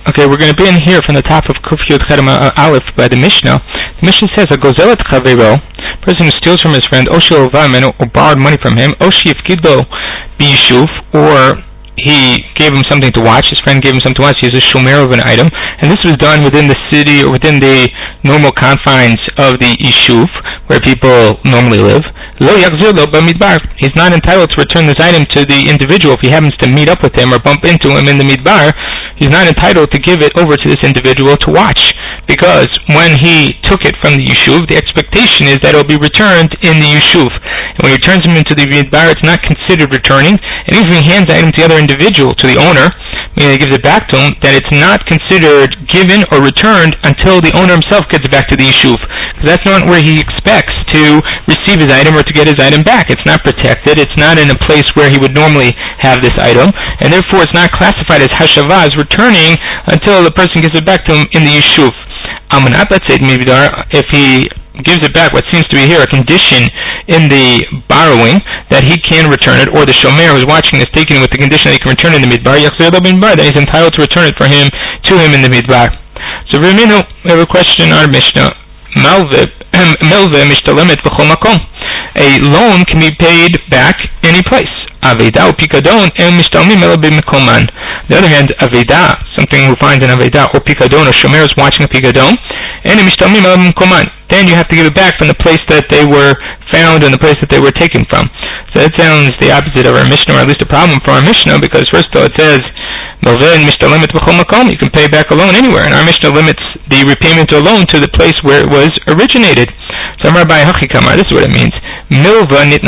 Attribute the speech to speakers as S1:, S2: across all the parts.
S1: Okay, we're going to begin here from the top of Kuf Yud Chedem Aleph by the Mishnah. The Mishnah says, a gozelet chavero, person who steals from his friend, or borrowed money from him, or he gave him something to watch, his friend gave him something to watch, he's a shomer of an item, and this was done within the city, or within the normal confines of the Yishuv, where people normally live. He's not entitled to return this item to the individual. If he happens to meet up with him or bump into him in the midbar, he's not entitled to give it over to this individual to watch, because when he took it from the Yishuv, the expectation is that it will be returned in the Yishuv. And when he turns him into the midbar, it's not considered returning, and even if he hands the item to the other individual, to the owner, meaning he gives it back to him, then it's not considered given or returned until the owner himself gets it back to the Yishuv, because that's not where he expects to receive his item or to get his item back. It's not protected, it's not in a place where he would normally have this item, and therefore it's not classified as hashava, as returning, until the person gives it back to him in the Yishuv. Let's say if he gives it back, what seems to be here a condition in the borrowing that he can return it, or the shomer who's watching is taking it with the condition that he can return it in the midbar, then he's entitled to return it to him in the midbar. So we have a question on our Mishnah. A loan can be paid back any place. Aveda or pikadon and mishtalmim elo b'mikoman. On the other hand, aveda, something we find in aveda, or pikadon, or shomer is watching a pikadon, and mishtalmim elo b'mikoman. Then you have to give it back from the place that they were found and the place that they were taken from. So that sounds the opposite of our Mishnah, or at least a problem for our Mishnah, because first of all it says you can pay back a loan anywhere, and our Mishnah limits the repayment of a loan to the place where it was originated. So this is what it means. No,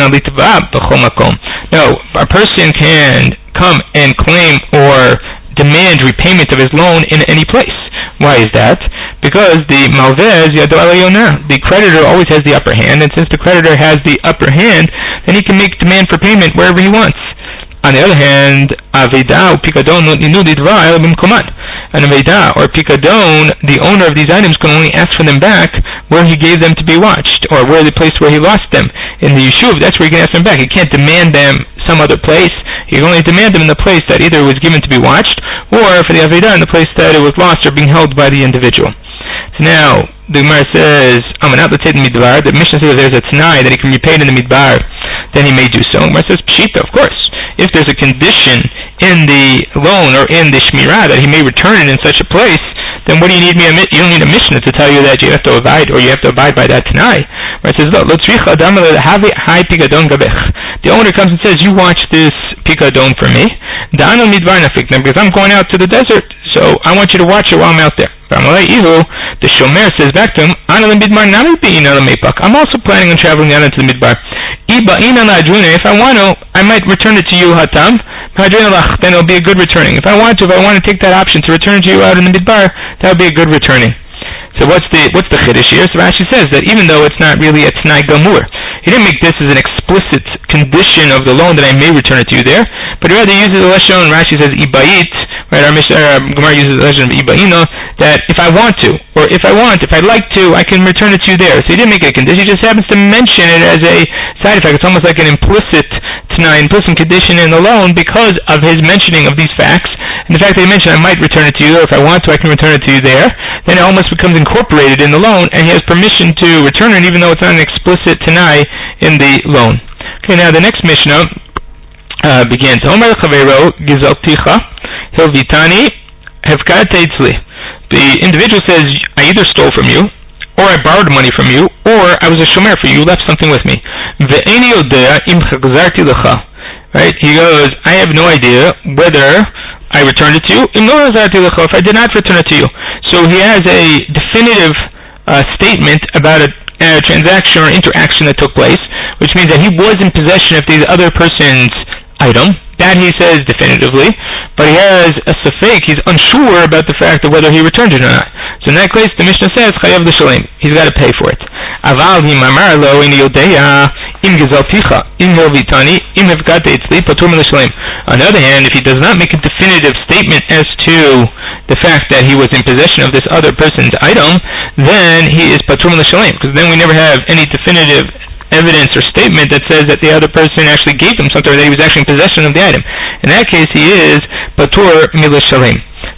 S1: a person can come and claim or demand repayment of his loan in any place. Why is that? Because the malvez yado alayona, the creditor always has the upper hand, and since the creditor has the upper hand, then he can make demand for payment wherever he wants. On the other hand, aveda or pikadon an aveda or pikadon, the owner of these items can only ask for them back where he gave them to be watched, or where the place where he lost them. In the Yishuv, that's where he can ask them back. He can't demand them some other place. He can only demand them in the place that either was given to be watched, or for the aveda in the place that it was lost or being held by the individual. So now, the Gemara says, the Mishnah says there's a t'nai that he can be paid in the midbar, then he may do so. The Gemara says, pshita, of course. If there's a condition in the loan or in the shmirah that he may return it in such a place, then what do you need me? You don't need a Mishnah to tell you that you have to abide, or you have to abide by that t'nai. Right? It says, the owner comes and says, you watch this pikadon for me, because I'm going out to the desert, so I want you to watch it while I'm out there. The shomer says back to him, I'm also planning on traveling out into the midbar. If I want to, I might return it to you, hatam. Then it'll be a good returning. If I want to take that option to return it to you out in the midbar, that would be a good returning. So what's the chiddush here? So Rashi says that even though it's not really a t'nai gamur, he didn't make this as an explicit condition of the loan that I may return it to you there, but rather he uses the lashon, Rashi says ibayit, right? Our Gemara uses the lashon of ibayino, that if I want to, or if I'd like to, I can return it to you there. So he didn't make a condition, he just happens to mention it as a side effect. It's almost like an implicit t'nai, implicit condition in the loan because of his mentioning of these facts. And the fact that he mentioned I might return it to you, or if I want to, I can return it to you there, then it almost becomes incorporated in the loan, and he has permission to return it even though it's not an explicit t'nai in the loan. Okay, now the next Mishnah begins. Omer chavero gizalticha hilvitani hefkat teitzli. The individual says, I either stole from you, or I borrowed money from you, or I was a shomer for you, you left something with me. Ve'eni yodea im chazarti lecha. Right? He goes, I have no idea whether I returned it to you, if I did not return it to you. So he has a definitive statement about a transaction or interaction that took place, which means that he was in possession of the other person's item. That he says definitively, but he has a safek, he's unsure about the fact of whether he returned it or not. So in that case, the Mishnah says, chayav l'shalem, he's got to pay for it. Aval hi mamar lo in yodeya im gezalticha im hilvitani im hefkat etzli patur l'shalem. On the other hand, if he does not make a definitive statement as to the fact that he was in possession of this other person's item, then he is patur l'shalem, because then we never have any definitive evidence or statement that says that the other person actually gave him something, or that he was actually in possession of the item. In that case, he is patur milashalim. So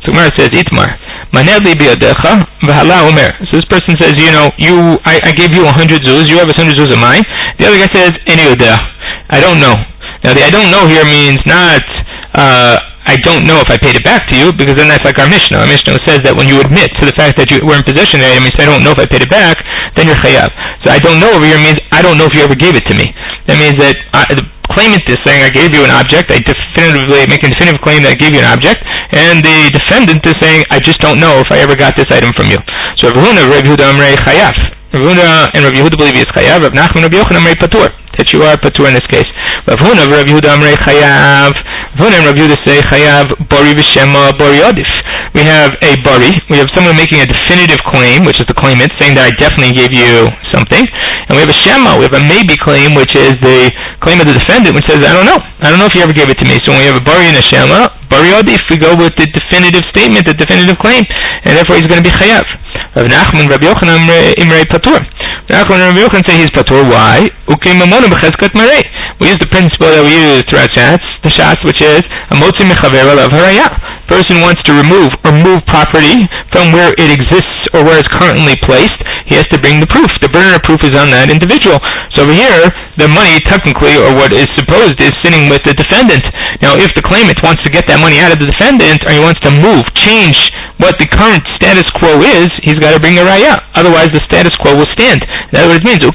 S1: So Gemara says, Itmar, Maneh li biyadecha v'hala omer. So this person says, I gave you 100 zuz, you have 100 zuz of mine. The other guy says, Eni yodeh, I don't know. Now the I don't know here means not, I don't know if I paid it back to you, because then that's like our Mishnah. Our Mishnah says that when you admit to the fact that you were in possession of the item, you say, I don't know if I paid it back, then you're chayav. So I don't know over here means, I don't know if you ever gave it to me. That means that the claimant is saying, I gave you an object, I definitively make a definitive claim that I gave you an object, and the defendant is saying, I just don't know if I ever got this item from you. So Rav Huna, Rav Yehuda Amrei chayav. Rav Huna and Rav Yehuda believe he is chayav. Rav Nachman, Rav Yochanan Amrei patur, that you are patur in this case. Rav Huna, Rav Yehuda Amrei chayav. Rav Huna and Rav Yehuda say chayav bari v'shema bari adif. We have a bari, we have someone making a definitive claim, which is the claimant, saying that I definitely gave you something. And we have a shema, we have a maybe claim, which is the claim of the defendant, which says, I don't know if you ever gave it to me. So when we have a bari and a shema, bari adif, we go with the definitive statement, the definitive claim, and therefore he's going to be chayav. Rav Nachman, Rav Yochanan Imrei patur. Rav Nachman and Rav Yochanan say he's patur. Why? We use the principle that we use throughout the Shas, which is a motzi mechaver alav haraya. Person wants to remove or move property from where it exists or where it's currently placed, he has to bring the proof. The burden of proof is on that individual. So over here, the money technically, or what is supposed, is sitting with the defendant. Now, if the claimant wants to get that money out of the defendant, or he wants to move, change what the current status quo is, he's got to bring the raya. Otherwise, the status quo will stand. That's what it means.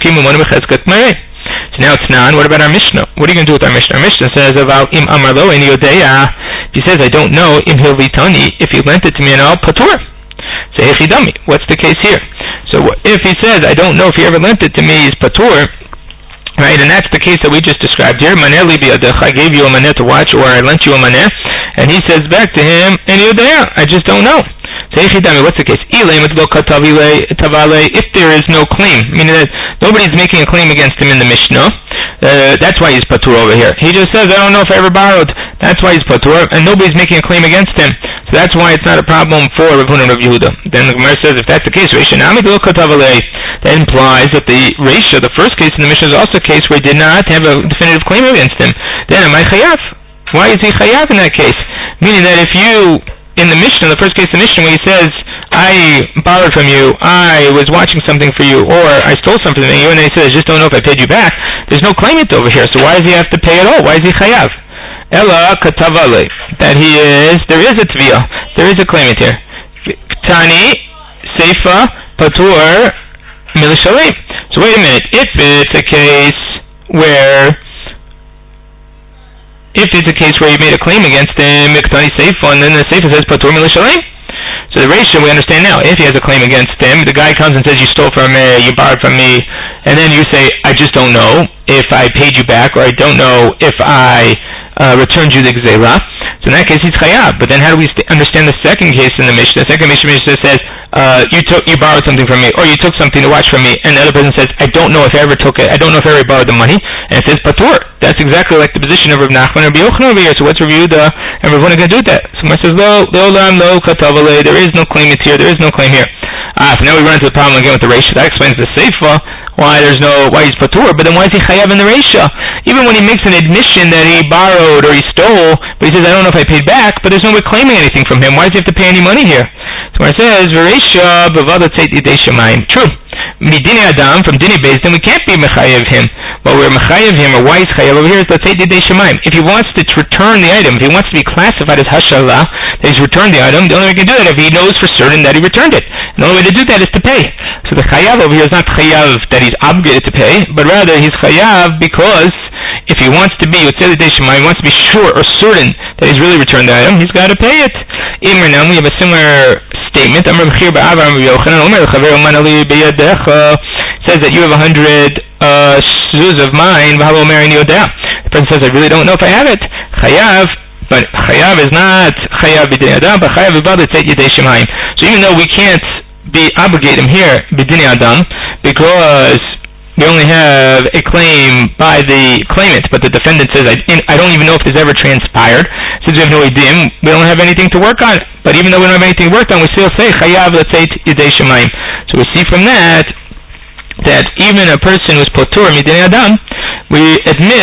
S1: So now it's non. What about our Mishnah? What are you going to do with our Mishnah? Our Mishnah says about im amarlo in yodeya. If he says, I don't know, im hilvitani, if he lent it to me and I'll patur. Say, echidami. What's the case here? So if he says, I don't know if he ever lent it to me, he's patur, right? And that's the case that we just described here. Maneh li biyadech, I gave you a maneh to watch, or I lent you a maneh, and he says back to him, in yodeya, I just don't know. Say, echidami. What's the case? If there is no claim, meaning that nobody's making a claim against him in the Mishnah, that's why he's patur over here. He just says, I don't know if I ever borrowed. That's why he's patur, and nobody's making a claim against him. So that's why it's not a problem for Rav Huna and Rav Yehuda. Then the Gemara says, if that's the case, that implies that the Reisha, the first case in the Mishnah, is also a case where he did not have a definitive claim against him. Then am I chayav? Why is he chayav in that case? Meaning that if you, in the Mishnah, the first case in the Mishnah, where he says, I borrowed from you, I was watching something for you, or I stole something from you, and then he says, I just don't know if I paid you back, there's no claimant over here, so why does he have to pay at all? Why is he chayav? Ella katavale, that there is a tviyah, there is a claimant here. Tani, seifa, patur, milishalim. So wait a minute, if it's a case where you made a claim against him, Tani seifa, and then the seifa says patur milishalim. So the ratio we understand now. If he has a claim against him, the guy comes and says, you stole from me, you borrowed from me, and then you say, I just don't know if I paid you back, or I don't know if I returned you the gzela. So in that case, he's chayav. But then how do we understand the second case in the Mishnah? The second Mishnah says, you borrowed something from me, or you took something to watch from me, and the other person says, I don't know if I ever took it, I don't know if I ever borrowed the money, and it says patur. That's exactly like the position of Rav Nachman and Rav Yochanan over here. So what's Rav Yehuda and Rav Huna going to do with that? So Gemara says, there is no claimant here, there is no claim here. So now we run into the problem again with the Reisha. That explains the Seifa, why he's patur, but then why is he chayav in the Reisha? Even when he makes an admission that he borrowed or he stole, but he says, I don't know if I paid back, but there's no way claiming anything from him. Why does he have to pay any money here? So it says, Reisha b'vada tzeit yidei shemayim. True. Midini Adam, from Dini Beis, then we can't be mechayev him. But we're mechayev him, or why he's chayev over here is tzeit yidei shemayim. If he wants to return the item, if he wants to be classified as hashalah, that he's returned the item, the only way he can do that if he knows for certain that he returned it. And the only way to do that is to pay. So the chayav over here is not chayav that he's obligated to pay, but rather he's chayav because if he wants to be tzeit yidei shemayim, he wants to be sure or certain that he's really returned the item, he's got to pay it. Now we have a similar statement. Says that you have 100 zuz of mine. The person says, I really don't know if I have it. Chayav, but chayav is not chayav b'dinei adam, but chayav b'bada tzeit yidei shemayim. So even though we can't obligate him here b'dinei adam, because we only have a claim by the claimant, but the defendant says, I don't even know if this ever transpired. Since we have no idim, we don't have anything to work on. But even though we don't have anything worked on, we still say, chayav l'tzeit yidei shemayim. So we see from that even a person who's patur midinei adam, we admit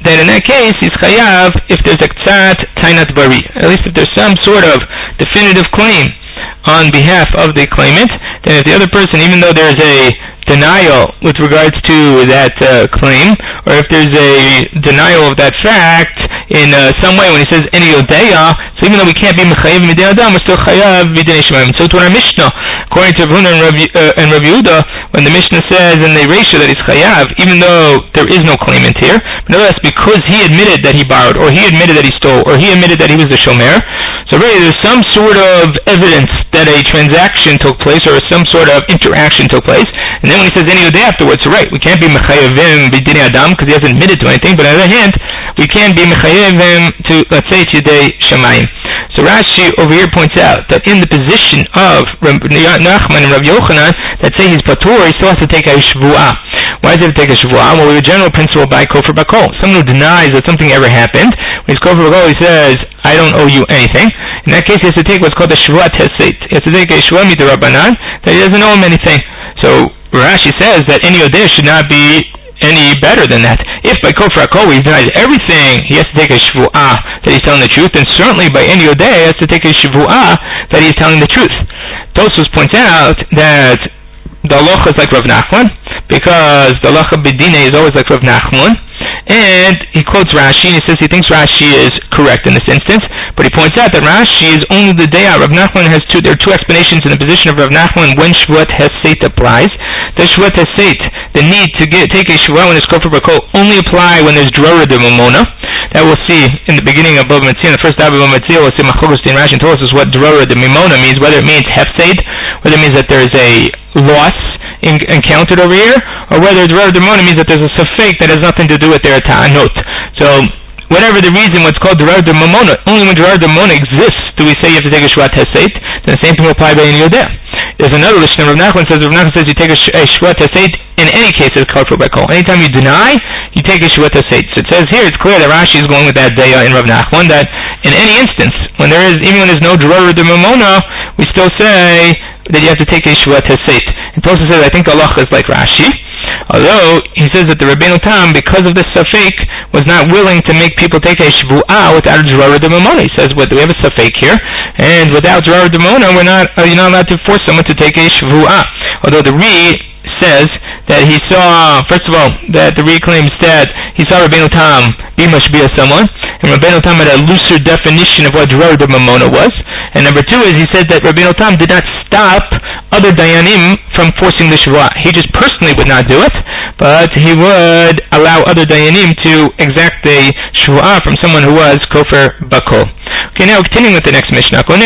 S1: then in that case he's chayav if there's a k'tzat tainat bari, at least if there's some sort of definitive claim on behalf of the claimant. Then if the other person, even though there's a denial with regards to that claim, or if there's a denial of that fact in some way when he says any yodeya, so even though we can't be mechayev midei adam, we're still chayav midei shemaim. So to our Mishnah, according to Rav Huna and Rav Yehuda, when the Mishnah says in the ratio that he's chayav, even though there is no claimant here, but nevertheless because he admitted that he borrowed, or he admitted that he stole, or he admitted that he was the shomer, so really there's some sort of evidence that a transaction took place, or some sort of interaction took place, and then when he says any day afterwards, so right, we can't be mechayevim b'dinei adam because he hasn't admitted to anything, but on the other hand, we can be mechayevim to, let's say, yedei shamayim. So Rashi over here points out that in the position of Nachman and Rav Yochanan that say he's patur, he still has to take a shvuah. Why does he have to take a shvuah? Well, we have a general principle by kofar bakol. Someone who denies that something ever happened, when he's kofar bakol, he says, I don't owe you anything. In that case, he has to take what's called a shvuah teseit. He has to take a shvuah midrabanan that he doesn't owe him anything. So Rashi says that any odeh should not be any better than that. If by kofar hakol he denies everything, he has to take a shvuah that he's telling the truth, then certainly by any odeh he has to take a shvuah that he's telling the truth. Tosfos points out that the halacha is like Rav Nachman, because the halacha b'dinei is always like Rav Nachman, and he quotes Rashi, and he says he thinks Rashi is correct in this instance, but he points out that Rashi is only the day out. Rav Nachman has there are two explanations in the position of Rav Nachman when shvuat heseit applies. The shvuat heseit, the need to take a shvuah when it's kofar bakol, only apply when there's drora de mamona. That we'll see in the beginning of Bava Metzia. In the first Bava Metzia, we'll see Machlokus Din Rashi tells us what drora de mamona means, whether it means hefseid, whether it means that there's a loss encountered over here, or whether drora de mamona means that there's a safek that has nothing to do with their ta'anot. So whatever the reason, what's called drora de mamona, only when drora de mamona exists do we say you have to take a shvuat heseit. Then the same thing will apply by any yodeh. There's another Mishnah. Rav Nachman says you take a shvuat heseit in any case it's kofar bakol. Anytime you deny, you take a shvuat heseit. So it says here, it's clear that Rashi is going with that daya in Rav Nachman, that in any instance, even when there's no drora de mamona, we still say that you have to take a shvuat heseit. And Tosfos says, I think the halacha is like Rashi, although he says that the Rabbeinu Tam, because of this safek, was not willing to make people take a shvuah without a drora de mamona. He says, we have a safek here, and without drora de mamona, you're not allowed to force someone to take a shvuah. Although the Ri says that he saw, first of all, that the Ri claims that he saw Rabbeinu Tam be mashbiah someone, and Rabbeinu Tam had a looser definition of what drora de mamona was. And number two is he said that Rabbeinu Tam did not stop other dayanim from forcing the shvuah. He just personally would not do it, but he would allow other dayanim to exact a shvuah from someone who was kofar bakol. Okay, now continuing with the next Mishnah. Someone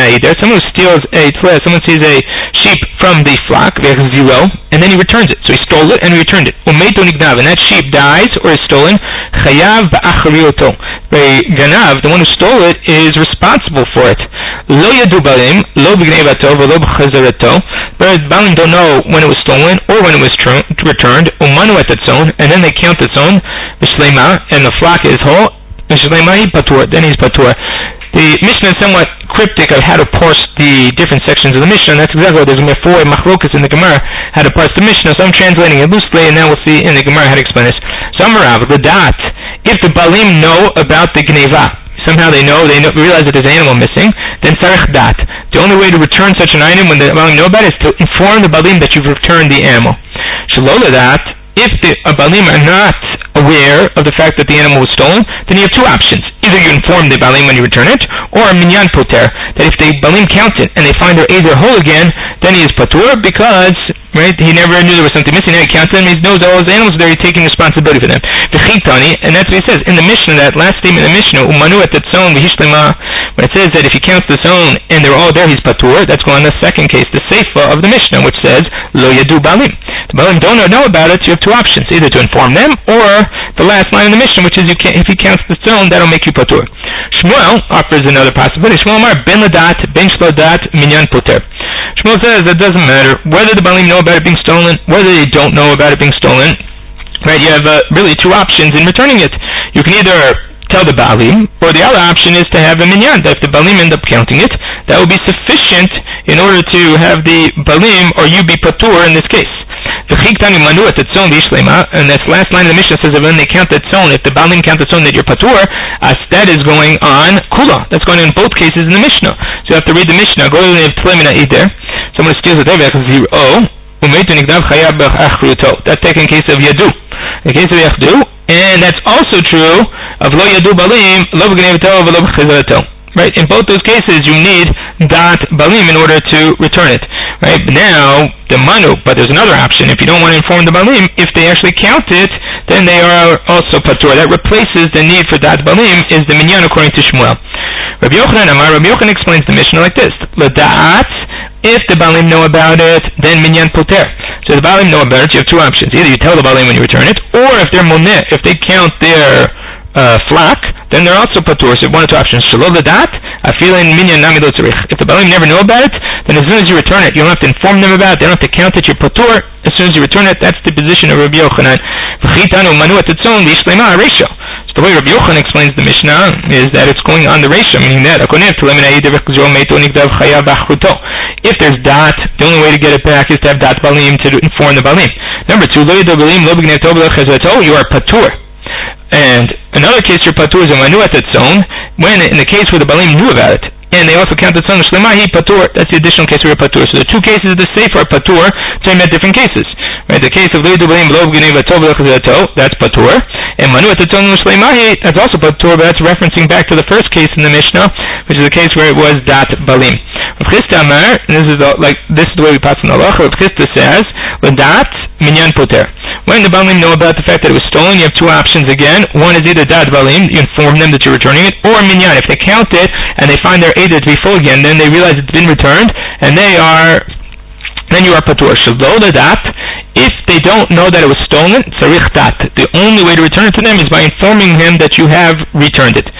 S1: who steals a tleh, someone sees a sheep from the flock, and then he returns it. So he stole it and he returned it. And that sheep dies or is stolen. Chayav ba'acharioto. The ganav, the one who stole it, is responsible for it. Lo yadu balim, lo b'gneivato, v'lo b'chazarato. But balim don't know when it was stolen or when it was returned. Umanu et etzon, and then they count its own. B'shleima, and the flock is whole. B'shleima hi patur, then he's patur. The Mishnah is somewhat cryptic of how to parse the different sections of the Mishnah, and that's exactly what there's a machlokas in the Gemara how to parse the Mishnah. So I'm translating it loosely, and now we'll see in the Gemara how to explain this. So Amarav, the dot, if the balim know about the gneva, somehow they realize that there's an animal missing, then sarich dat. The only way to return such an item when the balim know about it is to inform the balim that you've returned the animal. Shalola dat, if the balim are not aware of the fact that the animal was stolen, then you have two options. Either you inform the balim when you return it, or minyan poter, that if the balim counts it and they find they're either whole again, then he is patur because, right, he never knew there was something missing. Now he counts them, he knows all those animals, there he's taking responsibility for them. And that's what he says in the Mishnah, that last statement in the Mishnah, umanu et etzon v'hishlema, when it says that if he counts the zone and they're all there, he's patur. That's going on the second case, the seifa of the Mishnah, which says lo yadu balim. The balim don't know about it, so you have two options, either to inform them, or the last line in the Mishnah, which is if he counts the zone, that'll make you patur. Shmuel offers another possibility. Shmuel Amar ben ladat, ben shlodat, minyan poter. Shmuel says that doesn't matter whether the balim know about it being stolen, whether they don't know about it being stolen. Right, you have really two options in returning it. You can either tell the balim, or the other option is to have a minyan, that if the balim end up counting it, that will be sufficient in order to have the balim or you be patur in this case. And this last line of the Mishnah says that when they count the tzon, if the Balim count the tzon that you're patur, that is going on kula. That's going on in both cases in the Mishnah. So you have to read the Mishnah. Go to the Tlemina there. Someone steals a devek, that's taken in case of yadu. In case of yachdu, and that's also true of lo yadu balim, lo b'gnevato, lo b'chizarato. Right? In both those cases, you need dat balim in order to return it. Right? Now, the manu, but there's another option. If you don't want to inform the balim, if they actually count it, then they are also patur. That replaces the need for dat balim, is the minyan according to Shmuel. Rabbi Yochanan explains the Mishnah like this: L'da'at, if the balim know about it, then minyan poter. So the balim know about it, you have two options. Either you tell the balim when you return it, or if they're moneh, if they count their flock, then they're also patur. So one of two options. Shalom l'dat, I feel in minyan nami lo tzarich. If the balim never know about it, then as soon as you return it, you don't have to inform them about it, they don't have to count it, you're patur. As soon as you return it, that's the position of Rabbi Yochanan. So the way Rabbi Yochanan explains the Mishnah is that it's going on the ratio, meaning that if there's dat, the only way to get it back is to have dat balim to inform the balim. Number two, you are patur. And another case you're patur is a manuat tzon, when in the case where the balim knew about it, and they also counted tzon shlemahi patur. That's the additional case where you're patur. So the two cases of the sefer are patur, same at different cases. Right? The case of leidu balim lo b'gnevato, that's patur, and manuat tzon shlemahi, that's also patur, but that's referencing back to the first case in the Mishnah, which is the case where it was dat balim. Rav Chisda Amar, and this is the way we pass in the halacha. Rav Chisda says, l'dat minyan poter. When the balim know about the fact that it was stolen, you have two options again. One is either dat balim, you inform them that you're returning it, or minyan. If they count it and they find their aid to be full again, then they realize it's been returned, and then you are patur. Shelo l'dat, if they don't know that it was stolen, tzarich dat. The only way to return it to them is by informing them that you have returned it.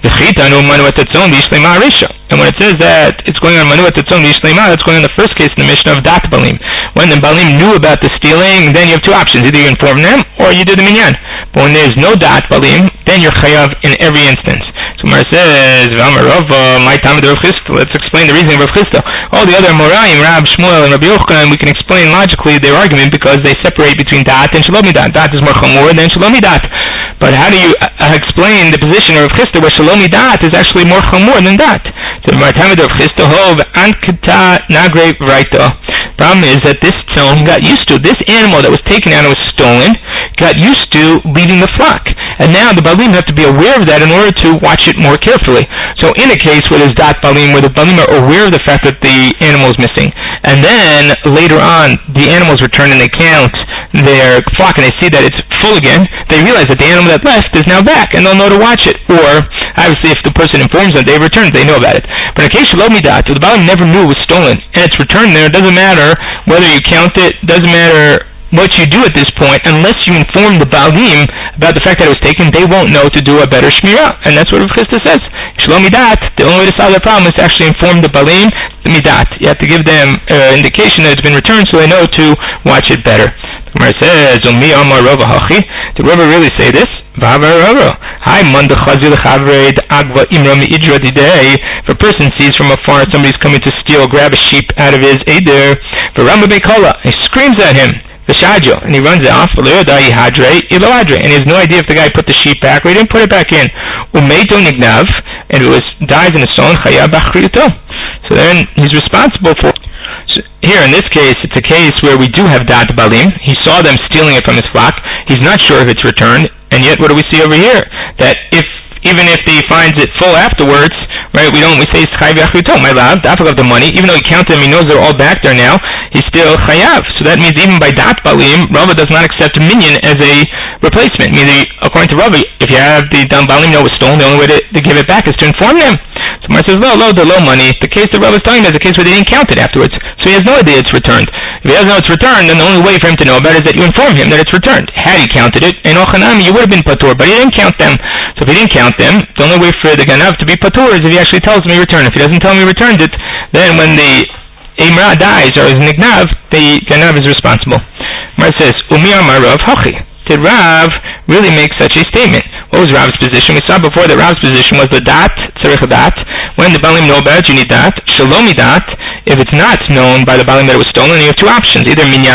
S1: And when it says that it's going on manuat tzon v'yishlema, that's going on the first case in the Mishnah of dat balim. When the balim knew about the stealing, then you have two options: either you inform them or you do the minyan. But when there's no dat balim, then you're chayav in every instance. So Mar says, my time of Rav Chisda. Let's explain the reasoning of Rav Chisda. All the other Moraim, Rab, Shmuel, and Rabbi Yochanan, we can explain logically their argument because they separate between dat and shalom midat. Dat is more chamor than shalom midat. But how do you explain the position of Rav Chisda where shalom midat is actually more chamor than dat? So my time of Rav Chisda, hov ankita nagre v'raita. Problem is that this tzon got used to, this animal that was taken out and was stolen, got used to leaving the flock. And now the balim have to be aware of that in order to watch it more carefully. So in a case where there's dat balim, where the balim are aware of the fact that the animal is missing, and then later on the animals return and they count their flock and they see that it's full again, they realize that the animal that left is now back and they'll know to watch it. Or obviously if the person informs them they've returned, they know about it. But in a case of midat, if the balim never knew it was stolen and it's returned there, it doesn't matter whether you count it, doesn't matter what you do at this point, unless you inform the balim about the fact that it was taken, they won't know to do a better shmirah. And that's what Rav Chisda says. Shalom midat, the only way to solve the problem is to actually inform the balim the midat. You have to give them an indication that it's been returned so they know to watch it better. The Gemara says, did Rava really say this? Hi, if a person sees from afar somebody's coming to steal, grab a sheep out of his eder, he screams at him, and he runs off, and he has no idea if the guy put the sheep back or he didn't put it back in. And it dies in a stone, so then he's responsible for it. So here in this case, it's a case where we do have dat balim. He saw them stealing it from his flock. He's not sure if it's returned, and yet what do we see over here? That even if he finds it full afterwards, right? We say chayav yachritom, my love, dafak of the money. Even though he counted them, he knows they're all back there now. He's still chayav. So that means even by dat balim, Rava does not accept a minyan as a replacement. Meaning, according to Rava, if you have the dat balim know it was stolen, the only way to give it back is to inform them. So Mar says, the low money. The case that Rava is telling me is the case where they didn't count it afterwards. So he has no idea it's returned. If he doesn't know it's returned, then the only way for him to know about it is that you inform him that it's returned. Had he counted it, in Ochanami, you would have been patur, but he didn't count them. So if he didn't count them, the only way for the ganav to be patur is if he actually tells me he returned. If he doesn't tell me he returned it, then when the imra dies or is nignav, the ganav is responsible. Mar says, Umi Amar Rav Hachi. Did Rav really make such a statement? What was Rav's position? We saw before that Rav's position was the dat, tzarich dat. When the balim know about it, you need dat. Shalom dat. If it's not known by the balim that it was stolen, you have two options. Either minyan,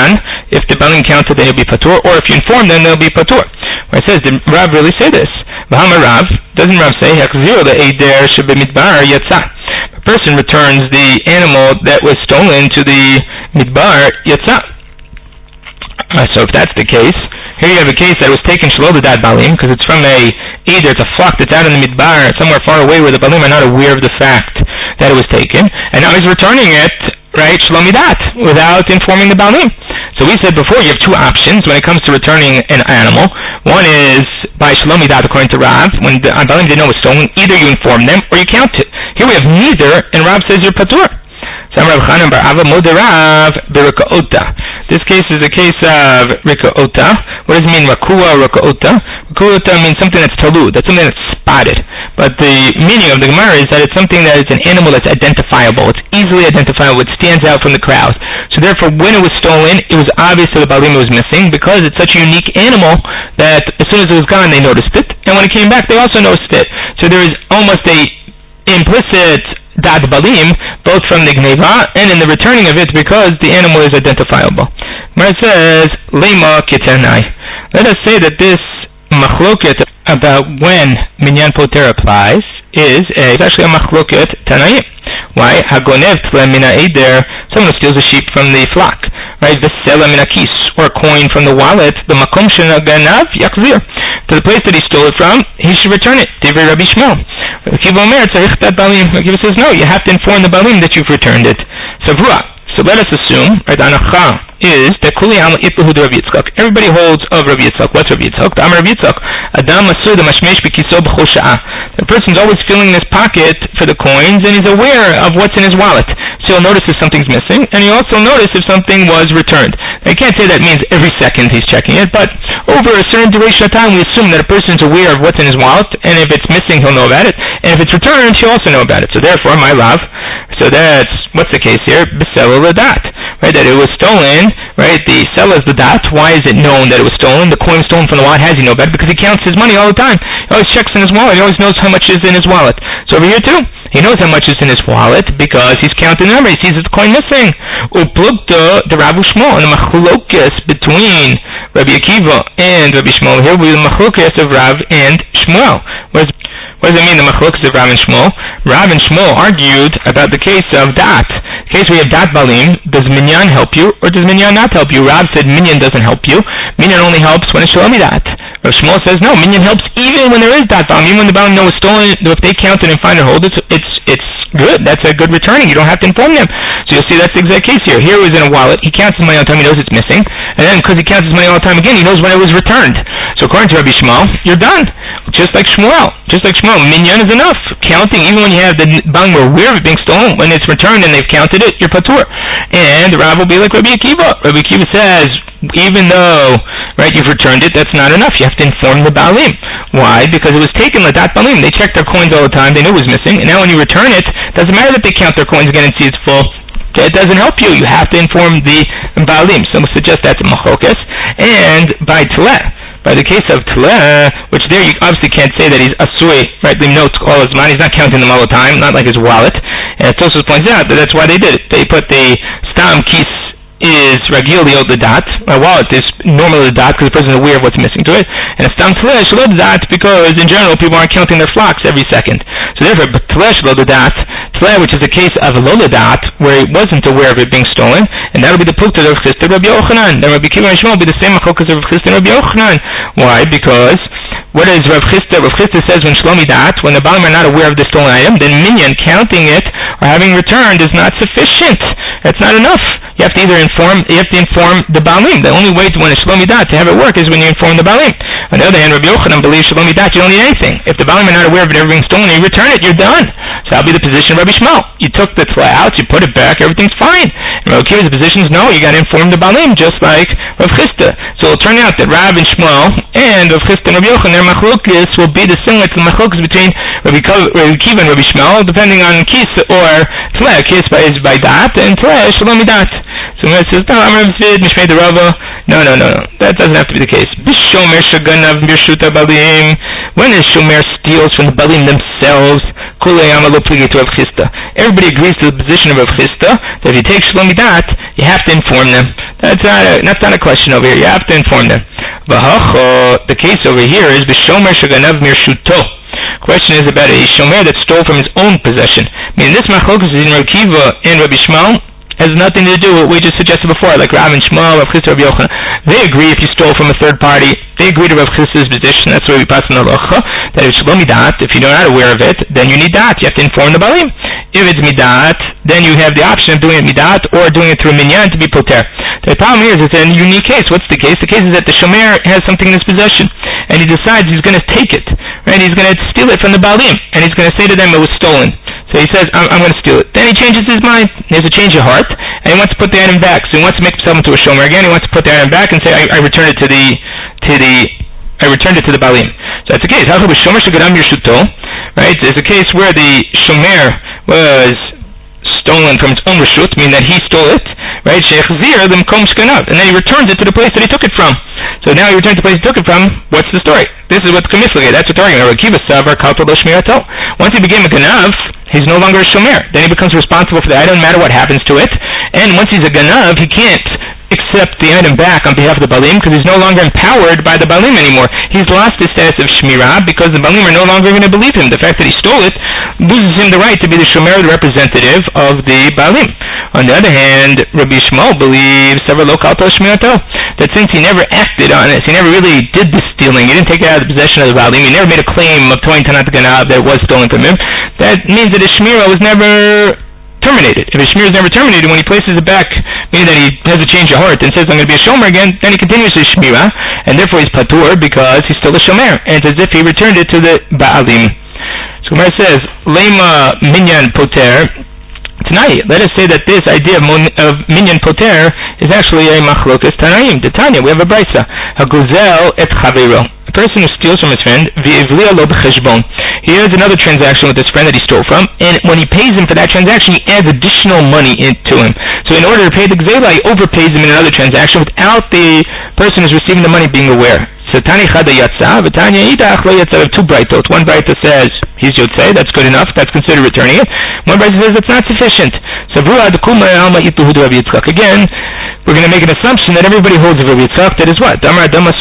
S1: If the balim counted, then he'll be patur, or if you inform them, they'll be patur. Where it says, did Rav really say this? V'hamar Rav, doesn't Rav say, Hakzir le'eder shebemidbar yatsa? A person returns the animal that was stolen to the midbar yatsa. So if that's the case, here you have a case that was taken shelo b'dat balim, because it's from either it's a flock that's out in the midbar, somewhere far away where the balim are not aware of the fact that it was taken, and now he's returning it, right, shelo midat, without informing the balim. So we said before, you have two options when it comes to returning an animal. One is by shelo midat, according to Rav, when the balim didn't know it was stolen, either you inform them or you count it. Here we have neither, and Rav says you're patur. This case is a case of rikaota. What does it mean, rakua, rakaota? Rakaota means something that's talud, that's something that's spotted. But the meaning of the Gemara is that it's something that is an animal that's identifiable. It's easily identifiable. It stands out from the crowd. So therefore, when it was stolen, it was obvious that the balim was missing because it's such a unique animal that as soon as it was gone, they noticed it. And when it came back, they also noticed it. So there is almost a implicit dat balim, both from the gneva and in the returning of it, because the animal is identifiable. Mar says, Lema kitenai. Let us say that this machloket about when minyan poter applies is actually a machloket tanaim. Why? Hagonev tle mina eder, someone who steals a sheep from the flock, right? Vesela mina kis, or a coin from the wallet, the makom shena ganav yakzir. To the place that he stole it from, he should return it. Divrei Rabbi Shmuel. Akiva says, no, you have to inform the balim that you've returned it. So let us assume, right, anacha is that kuli amal itluhu de Rabbi Yitzchak. Everybody holds of Rabbi Yitzchak. What's Rabbi Yitzchak? The Amar Rabbi Yitzchak. Adam asur the mashmesh b'kiso b'chol sha'ah. The person's always filling his pocket for the coins, and he's aware of what's in his wallet. So he'll notice if something's missing, and he'll also notice if something was returned. Now, I can't say that means every second he's checking it, but over a certain duration of time, we assume that a person's aware of what's in his wallet, and if it's missing, he'll know about it, and if it's returned, he'll also know about it. So therefore, my love, so that's, what's the case here? B'sela l'dat, right, that it was stolen, right, the seller is the dat. Why is it known that it was stolen? The coin stolen from the wallet, how does he know about it? Because he counts his money all the time. He always checks in his wallet, he always knows how much is in his wallet. So over here too, he knows how much is in his wallet because he's counting the number. He sees the coin missing. Uplugta the Rav Shmuel, and the machlokes between Rabbi Akiva and Rabbi Shmuel. Here we have the machlokes of Rav and Shmuel. What does it mean, the machlokes of Rav and Shmuel? Rav and Shmuel argued about the case of dat. In case we have dat balim, does minyan help you or does minyan not help you? Rav said minyan doesn't help you. Minyan only helps when it's shelo midat. Rav Shmuel says no, minyan helps even when there is dat balim. Even when the balim knows it's stolen, if they count it and find it, hold it, it's good. That's a good returning. You don't have to inform them. So you'll see that's the exact case here. Here it was in a wallet. He counts his money all the time. He knows it's missing. And then because he counts his money all the time again, he knows when it was returned. So according to Rabbi Shmuel, you're done. Just like Shmuel. Minyan is enough. Counting, even when you have the balim were aware of it being stolen, when it's returned and they've counted it, you're patur. And the Rav will be like Rabbi Akiva. Rabbi Akiva says, even though, right, you've returned it, that's not enough. You have to inform the balim. Why? Because it was taken l'dat balim. They checked their coins all the time. They knew it was missing. And now when you return it, doesn't matter that they count their coins again and see it's full. It doesn't help you. You have to inform the balim. So we suggest that's a machokes. And by tleh, by the case of tleh, which there you obviously can't say that he's asui, right? They notes all his money. He's not counting them all the time, not like his wallet. And Tosfos points out that that's why they did it. They put the stam kis is ragilio the dat. My wallet is normally the dat because the person is aware of what's missing to it. And a stam tleh shelo the dat because in general people aren't counting their flocks every second. So therefore, but tleh shelo the dat, tleh, which is a case of a lo dat where he wasn't aware of it being stolen, and that'll be the plukta of Rav Chisda Rabbi Yochanan. Then Rabbi Akiva and Shmuel will be the same machlokas of Rav Chisda and Rabbi Yochanan. Why? Because what is Rav Chisda? Rav Chisda says when shelo midat, when the balim are not aware of the stolen item, then minyan counting it or having returned is not sufficient. That's not enough. You have to inform the balim. The only way when it's shelo midat to have it work is when you inform the balim. On the other hand, Rabbi Yochanan believes shelo midat, you don't need anything. If the balim are not aware of it ever being stolen, you return it, you're done. So that'll be the position of Rabbi Shmuel. You took the tleh out, you put it back, everything's fine. And Rabbi Akiva's position is no, you got to inform the balim, just like Rav Chisda. So it'll turn out that Rav and Shmuel and Rav Chisda and Rabbi Yochanan, their machlokes will be the similar to the machlokes between Rabbi Akiva and Rabbi Shmuel, depending on kis or tleh. Kis is by dat, and tleh shelo midat. So when it says, no, I'm Rav Zvid, Mishmei the Rava. No. That doesn't have to be the case. Bishomer shaganav birshuta balim. When a shomer steals from the balim themselves, everybody agrees to the position of Rav Chisda that if you take shelo midat, you have to inform them. That's not a question over here. You have to inform them. The case over here is b'shomer sheganav mirshuto. Question is about a shomer that stole from his own possession. Meaning this machlokas in Rav Kiva and Rabbi Shmuel has nothing to do with what we just suggested before, like Rav and Shmuel, Rav Chisda, Rabbi Yochanan. They agree if you stole from a third party. They agree to Rav Chisda's position. That's why we pass on the halacha that if shlo midat, if you're not aware of it, then you need dat. You have to inform the balim. If it's midat, then you have the option of doing it midat or doing it through minyan to be poter. The problem here is it's a unique case. What's the case? The case is that the shomer has something in his possession, and he decides he's going to take it. Right? He's going to steal it from the balim, and he's going to say to them it was stolen. So he says, I'm going to steal it. Then he changes his mind. He has a change of heart, and he wants to put the item back. So he wants to make himself into a shomer again. He wants to put the item back and say, I returned it to the balim. So that's the case. Right? There's a case where the shomer was stolen from his own reshut, meaning that he stole it, right? And then he returns it to the place that he took it from. So now he returns to the place he took it from. What's the story? This is what's kamiflige. That's what the argument. Once he became a ganav, he's no longer a shomer. Then he becomes responsible for the item no matter what happens to it. And once he's a ganav, he can't accept the item back on behalf of the balim because he's no longer empowered by the balim anymore. He's lost his status of shmirah because the balim are no longer going to believe him. The fact that he stole it loses him the right to be the shomer, the representative of the balim. On the other hand, Rabbi Shmuel believes that since he never acted on it, he never really did the stealing, he didn't take it out of the possession of the balim, he never made a claim of toin tanat ganav that it was stolen from him, that means that his shmirah was never terminated. If his shmirah is never terminated, when he places it back, meaning that he has a change of heart and says, I'm going to be a shomer again, then he continues his shmirah, and therefore he's patur because he's still a shomer, and it's as if he returned it to the ba'alim. So Gemara says, Lema minyan poter. Tonight, let us say that this idea of minyan poter is actually a machlokas tanaim. The Tanya, we have a brisa. Haguzel et chavero. A person who steals from his friend, v'ivliya lo b'cheshbon. He has another transaction with his friend that he stole from, and when he pays him for that transaction, he adds additional money into him. So in order to pay the gzela, he overpays him in another transaction without the person who's receiving the money being aware. So Tani Chada Yatsa, Tanya Idach Lo Yatsa. Two braitot. One braita says he's yotzei, that's good enough, that's considered returning it. One braita says it's not sufficient. So again, we're going to make an assumption that everybody holds of Rabbi Yitzchak. That is what? That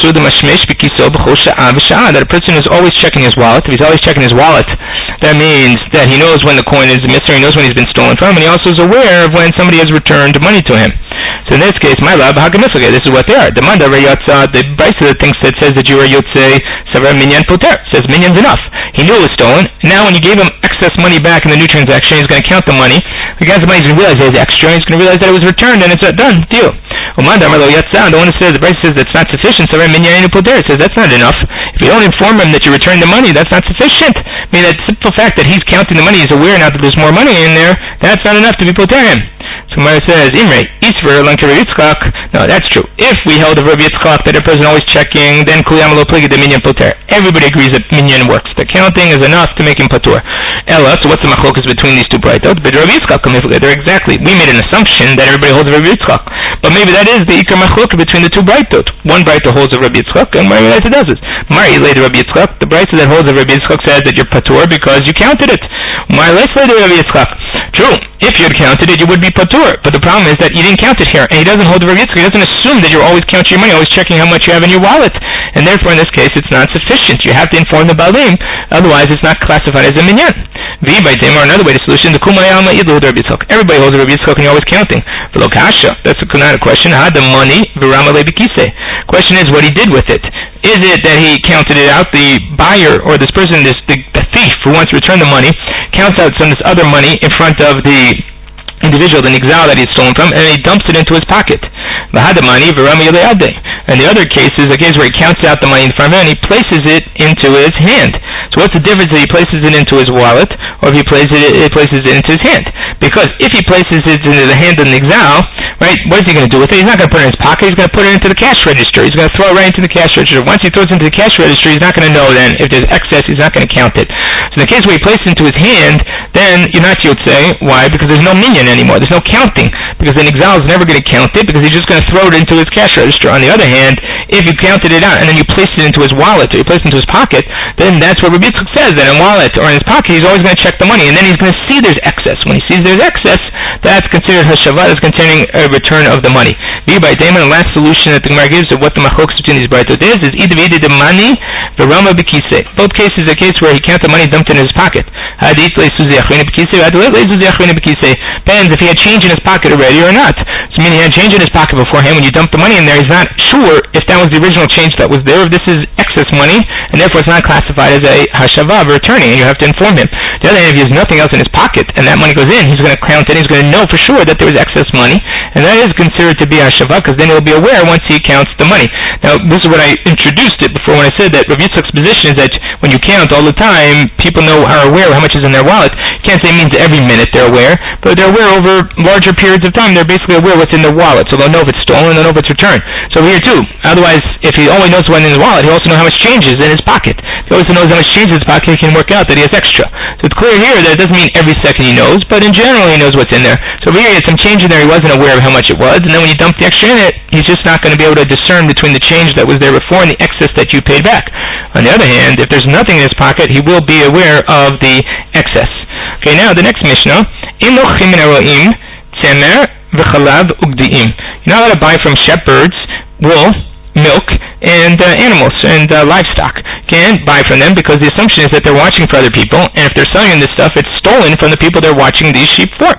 S1: a person is always checking his wallet. If he's always checking his wallet, that means that he knows when the coin is missing, he knows when he's been stolen from, and he also is aware of when somebody has returned money to him. So in this case, my love, this is what they are. The Brisa thinks that says that you are yotzei sever minyan poter. Says minyan's enough. He knew it was stolen. Now when you gave him excess money back in the new transaction, he's going to count the money. The guy's money, he's going to realize there's extra, he's going to realize that it was returned, and it's a done deal. The one that says, the Brisa says that's not sufficient, sever minyan poter, says that's not enough. If you don't inform him that you returned the money, that's not sufficient. I mean, that simple fact that he's counting the money, he's aware now that there's more money in there, that's not enough to be poter him. So Gemara says, Imre, Isver, Lanka Rabbi Yitzchak. No, that's true. If we held of Rabbi Yitzchak that a person always checking, then Kuliyam lo pligi the minyan poter. Everybody agrees that minyan works. The counting is enough to make him patur. Ella, so what's the machlokas between these two braitot? But Rabbi Yitzchak, they're exactly. We made an assumption that everybody holds of Rabbi Yitzchak. But maybe that is the ikar machlokas between the two braitot. One braitot holds of Rabbi Yitzchak, and Mari Leita does it. Mari Leita Rabbi Yitzchak, the braitot that holds of Rabbi Yitzchak says that you're patur because you counted it. Mari Leita Rabbi Yitzchak. True. If you had counted it, you would be patur. But the problem is that you didn't count it here, and he doesn't hold the Rabbi Yitzchak. He doesn't assume that you're always counting your money, always checking how much you have in your wallet. And therefore, in this case, it's not sufficient. You have to inform the balim, otherwise it's not classified as a minyan. V by Dim, or another way to solution, the Kumayama Idlu Rabbi Yitzchak. Everybody holds the Rabbi Yitzchak and you're always counting. Velokasha, that's not a question. Had the money, Virama Lebikise. Question is what he did with it. Is it that he counted it out, the buyer, or this person, the thief who wants to return the money, counts out some of this other money in front of the individual, the nigzal that he's stolen from, and he dumps it into his pocket. And the other case is a case where he counts out the money in front of him and he places it into his hand. So what's the difference if he places it into his wallet or if he places it into his hand? Because if he places it into the hand of the nigzal, right, what is he going to do with it? He's not going to put it in his pocket, he's going to put it into the cash register. He's going to throw it right into the cash register. Once he throws it into the cash register, he's not going to know then if there's excess, he's not going to count it. So in the case where he places it into his hand, then you're not yotzei. Why? Because there's no minyan anymore. There's no counting. Because the nigzal is never going to count it because he's just going to throw it into his cash register. On the other hand, if you counted it out and then you placed it into his wallet or you placed it into his pocket, then that's what Rabbi Yitzchak says, that in wallet or in his pocket he's always going to check the money and then he's going to see there's excess. When he sees there's excess, that's considered hashava, that's containing a return of the money. By Damon, the last solution that the Gemara gives of what the machlokas between these braytot is either the money, the rama b'kisei. Both cases are a case where he counts the money dumped in his pocket. Depends if he had change in his pocket already or not. So meaning he had change in his pocket beforehand. When you dump the money in there, he's not sure if that was the original change that was there, if this is excess money, and therefore it's not classified as a hashava, returning, and you have to inform him. The other hand, if he has nothing else in his pocket, and that money goes in, he's going to count it, he's going to know for sure that there was excess money, and that is considered to be hashava, because then he'll be aware once he counts the money. Now, this is what I introduced it before when I said that Rav Yitzchak's position is that when you count all the time, people are aware of how much is in their wallet. You can't say it means every minute they're aware, but they're aware over larger periods of time. They're basically aware what's in their wallet, so they'll know if it's stolen, they'll know if it's returned. So here too, otherwise, if he only knows what's in his wallet, he also knows how much change is in his pocket. If he also knows how much change is in his pocket, he can work out that he has extra. So it's clear here that it doesn't mean every second he knows, but in general he knows what's in there. So over here he had some change in there, he wasn't aware of how much it was, and then when you dump the extra in it, he's just not going to be able to discern between the change that was there before and the excess that you paid back. On the other hand, if there's nothing in his pocket, he will be aware of the excess. Okay, now the next Mishnah, you're not allowed to buy from shepherds wool, milk, and animals and livestock. You can't buy from them because the assumption is that they're watching for other people, and if they're selling this stuff, it's stolen from the people they're watching these sheep for.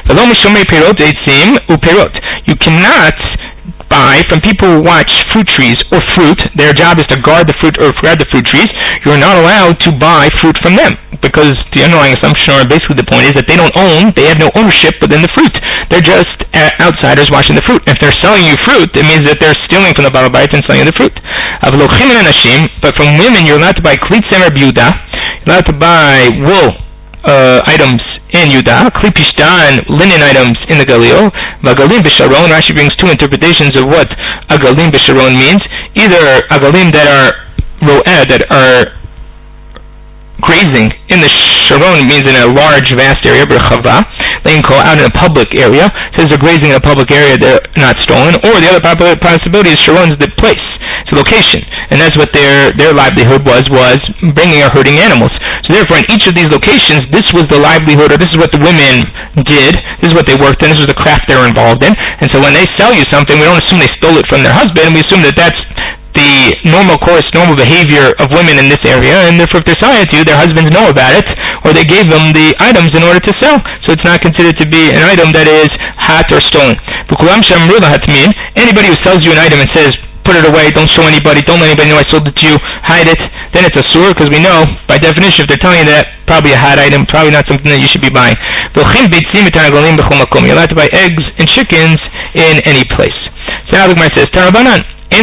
S1: You cannot buy from people who watch fruit trees or fruit. Their job is to guard the fruit or guard the fruit trees. You're not allowed to buy fruit from them because the underlying assumption, or basically the point, is that they don't own, they have no ownership within the fruit. They're just outsiders watching the fruit. If they're selling you fruit, it means that they're stealing from the Baal Bayit and selling you the fruit. But from women, you're allowed to buy klit semer b'Yehuda. You're allowed to buy wool items in Yudah, kli pishtan, linen items in the Galil, v'agalim b'Sharon. Rashi brings two interpretations of what agalim b'Sharon means. Either agalim that are ro'eh, that are grazing in the Sharon, means in a large, vast area, b'Chava, they can call out in a public area. Since they're grazing in a public area, they're not stolen. Or the other possibility is Sharon's the place, it's a location, and that's what their livelihood was bringing or herding animals. So therefore, in each of these locations, this was the livelihood, or this is what the women did, this is what they worked in, this was the craft they were involved in. And so when they sell you something, we don't assume they stole it from their husband, we assume that that's the normal course, normal behavior of women in this area, and therefore if they're selling it to you, their husbands know about it, or they gave them the items in order to sell. So it's not considered to be an item that is hot or stolen. Anybody who sells you an item and says, put it away, don't show anybody, don't let anybody know I sold it to you, hide it, then it's a sur, because we know, by definition, if they're telling you that, probably a hot item, probably not something that you should be buying. You're allowed to buy eggs and chickens in any place. So now the Gemara says, Tarabanan, that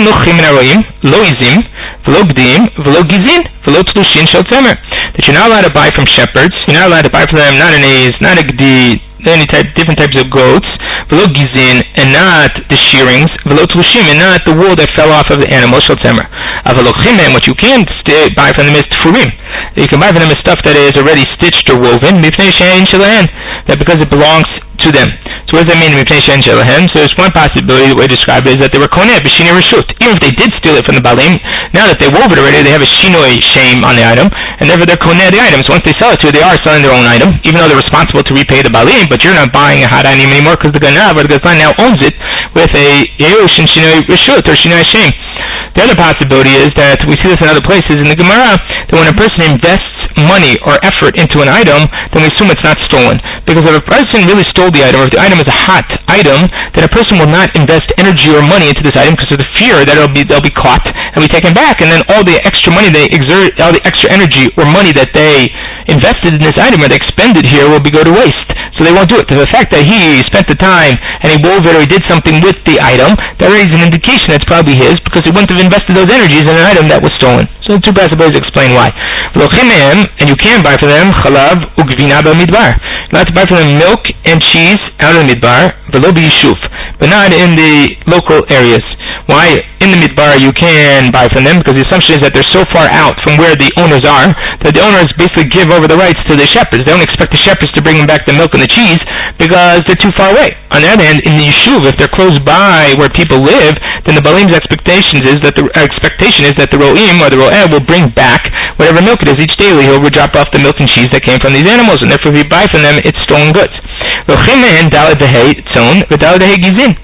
S1: you're not allowed to buy from shepherds, you're not allowed to buy from them, not an A's, not a Gdi, different types of goats, and not the shearings, and not the wool that fell off of the animal, and what you can buy from them is tfurim. You can buy from them is stuff that is already stitched or woven, that because it belongs to them. So what does that mean? So there's one possibility, the way to describe it is that they were koneh b'shinoi reshut. Even if they did steal it from the balim, now that they wove it already, they have a shinoi shame on the item, and therefore they're koneh the item. So once they sell it to you, they are selling their own item, even though they're responsible to repay the balim, but you're not buying a hot item anymore because the ganav or the gazlan now owns it with a yerush and shinoi reshut or shinoi shame. The other possibility is that we see this in other places in the Gemara, that when a person invests money or effort into an item, then we assume it's not stolen. Because if a person really stole the item, or if the item is a hot item, then a person will not invest energy or money into this item because of the fear that they'll be caught and be taken back, and then all the extra money they exert, all the extra energy or money that they invested in this item or they expended here will go to waste. So they won't do it. So the fact that he spent the time and he wove it or he did something with the item, that is an indication that's probably his, because he wouldn't have invested those energies in an item that was stolen. So the two possibilities explain why. And you can buy for them chalav ugvina b'midbar. You're allowed to buy for them milk and cheese out of the midbar, v'lo b'yishuv, but not in the local areas. Why? In the midbar you can buy from them, because the assumption is that they're so far out from where the owners are that the owners basically give over the rights to the shepherds. They don't expect the shepherds to bring them back the milk and the cheese because they're too far away. On the other hand, in the yishuv, if they're close by where people live, then the balim's expectation is that the ro'im or the ro'eh will bring back whatever milk it is. Each daily he'll drop off the milk and cheese that came from these animals, and therefore if you buy from them, it's stolen goods.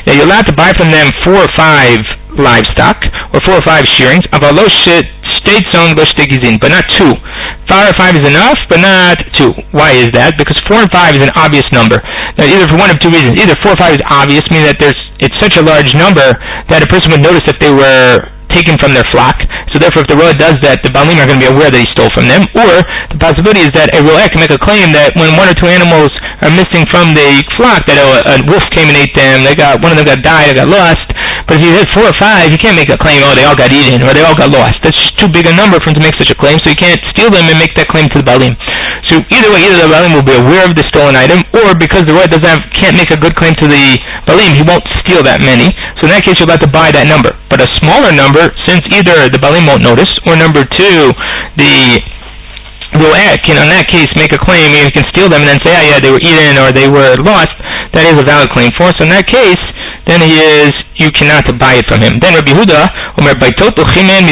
S1: Now you're allowed to buy from them 4 or 5 livestock, or 4 or 5 shearings, but not 2. 4 or 5 is enough, but not 2. Why is that? Because 4 and 5 is an obvious number. Now, either for one of 2 reasons. Either 4 or 5 is obvious, meaning that it's such a large number that a person would notice if they were taken from their flock. So therefore, if the roa does that, the balim are going to be aware that he stole from them. Or the possibility is that a roa can make a claim that when 1 or 2 animals are missing from the flock, that a wolf came and ate them, one of them died, or got lost. But if you hit 4 or 5, you can't make a claim, they all got eaten, or they all got lost. That's just too big a number for him to make such a claim, so you can't steal them and make that claim to the balim. So either way, either the balim will be aware of the stolen item, or because the roa can't make a good claim to the balim, he won't steal that many. So in that case, you're allowed to buy that number. But a smaller number, since either the balim won't notice, or number 2, the roa can, in that case, make a claim, you can steal them and then say, they were eaten or they were lost. That is a valid claim for. So in that case, then you cannot buy it from him. Then Rabbi Yehuda, when it comes to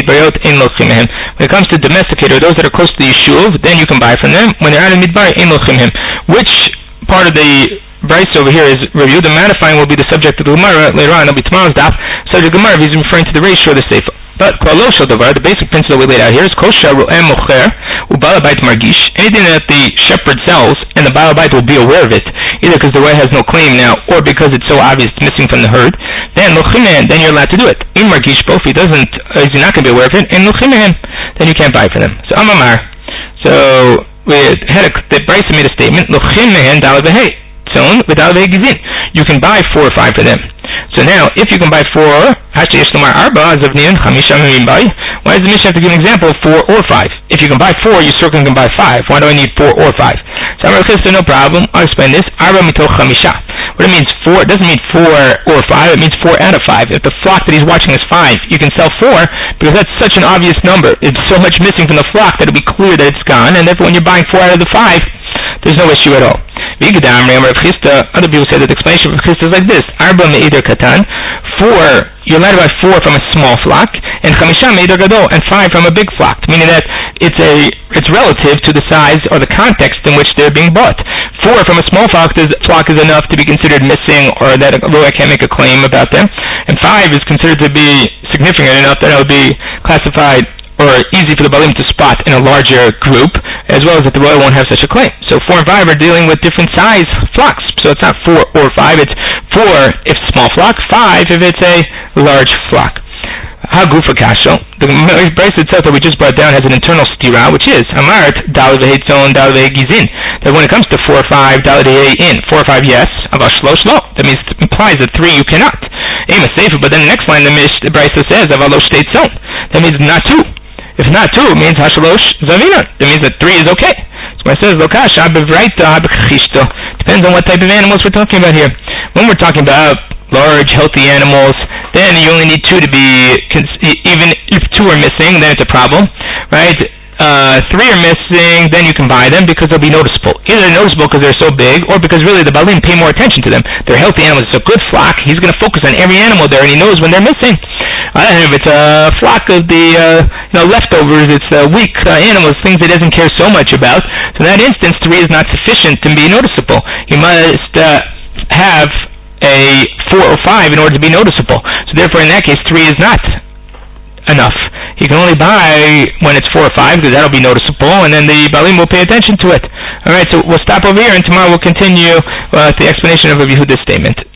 S1: domesticate, or those that are close to the yishuv, then you can buy from them. When they're out of midbar, ein lochim hem. Which part of the Bryce over here is Rabbi Yehuda manifying will be the subject of the Gemara later on. It'll be tomorrow's daf. Subject of Gemara, he's referring to the ratio of the sefer. But the basic principle we laid out here is kosher ro'em mocher u'balabait margish. Anything that the shepherd sells and the balabait will be aware of it, either because the roa has no claim now, or because it's so obvious it's missing from the herd, then lochimen, then you're allowed to do it. In margish, both he's not going to be aware of it, and lochimen, then you can't buy for them. So Amamar. So the Bryce made a statement. Lochimen dalabehei tzon v'dalabehei gizin. You can buy 4 or 5 for them. So now, if you can buy 4, why does the Mishnah have to give an example of 4 or 5? If you can buy 4, you certainly can buy 5. Why do I need 4 or 5? So Amar Chisda, no problem. I'll explain this. Arba mitoch chamisha. What it means 4, it doesn't mean 4 or 5, it means 4 out of 5. If the flock that he's watching is 5, you can sell 4, because that's such an obvious number. It's so much missing from the flock that it'll be clear that it's gone, and therefore when you're buying 4 out of the 5, there's no issue at all. Other people say that the explanation of Chisda is like this: Arba me'eder katan, 4, you're allowed to buy 4 from a small flock, and chamisha me'eder gadol, and 5 from a big flock, meaning that it's relative to the size or the context in which they're being bought. 4 from a small flock is enough to be considered missing, or that a roa can't make a claim about them, and 5 is considered to be significant enough that it will be classified or easy for the balim to spot in a larger group, as well as that the roa won't have such a claim. So 4 and 5 are dealing with different size flocks. So it's not 4 or 5, it's 4 if it's a small flock, 5 if it's a large flock. Hagufa kasho. The Bryce itself that we just brought down has an internal stira, which is Amart dal vehitzon dal vehigizin. That when it comes to 4 or 5, dal in 4 or 5 yes, avash lo shlo. That means it implies that 3 you cannot. Aim a safer, but then the next line the Bryce says avalo shteitzon. That means not 2. If not 2, it means hashalosh zavina. That means that 3 is okay. So it says lokasha bevraita b'chishto. Depends on what type of animals we're talking about here. When we're talking about large, healthy animals, then you only need 2 to be, even if 2 are missing, then it's a problem, right? 3 are missing, then you can buy them because they'll be noticeable. Either they're noticeable because they're so big, or because really the balim pay more attention to them. They're healthy animals. It's a good flock. He's going to focus on every animal there, and he knows when they're missing. If it's a flock of the leftovers, it's weak animals, things he doesn't care so much about. So in that instance, 3 is not sufficient to be noticeable. He must have a 4 or 5 in order to be noticeable. So therefore, in that case, 3 is not enough. He can only buy when it's 4 or 5, because that'll be noticeable, and then the balim will pay attention to it. Alright, so we'll stop over here, and tomorrow we'll continue the explanation of Rabbi Yehuda's statement.